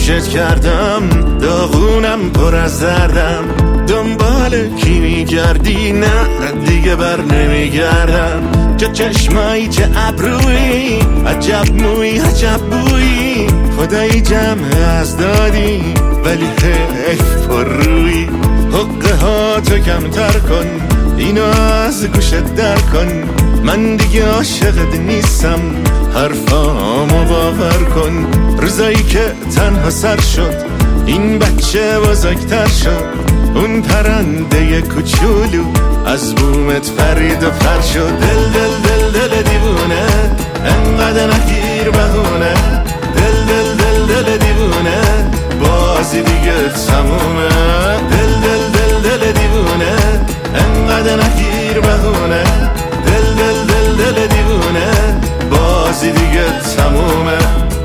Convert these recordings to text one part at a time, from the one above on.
گوشت کردم، داغونم پر از دردم. دنبال کی میگردی؟ نه دیگه بر نمیگردم. چه چشمایی چه ابرویی، عجب موی عجب بویی. خدایی جمع از دادی ولی حیف پر روی. حقه ها تو کمتر کن، اینو از گوشت در کن. من دیگه عاشقت نیستم، حرفامو باور کن. روزایی که تنها سر شد این بچه بزرگتر شد. اون پرنده کوچولو از بومت پرید و پر شد. دل دل دل دل دیوونه، انقدر نگیر بهونه. دل دل دل دل دیوونه، بازی دیگه تمومه. دل دل دل دل دیوونه، انقدر نگیر بهونه. دل دل دل دل دیوونه، بازی دیگه تمومه.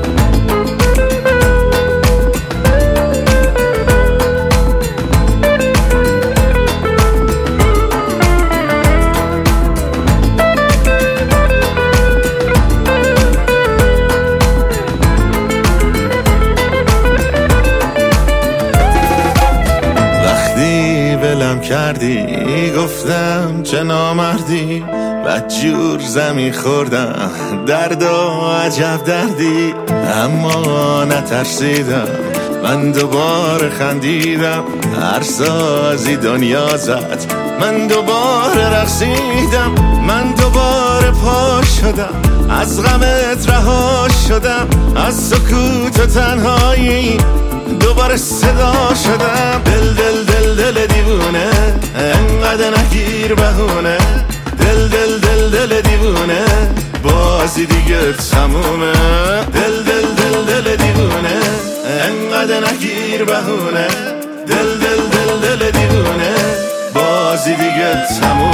کردی گفتم چه نامردی، بدجور زمین خوردم درد و عجب دردی. اما نترسیدم، من دوباره خندیدم. هر سازی دنیا زد، من دوباره رقصیدم. من دوباره پا شدم، از غمت رها شدم. از سکوت و تنهایی دوباره صدا شدم. دل دل دل دل دیوونه، انقدر نگیر بهونه. دل دل دل دل دیوونه، بازی دیگه تمومه. دل دل دل دل دیوونه، انقدر نگیر بهونه. دل دل دل دل دیوونه، بازی دیگه تمومه.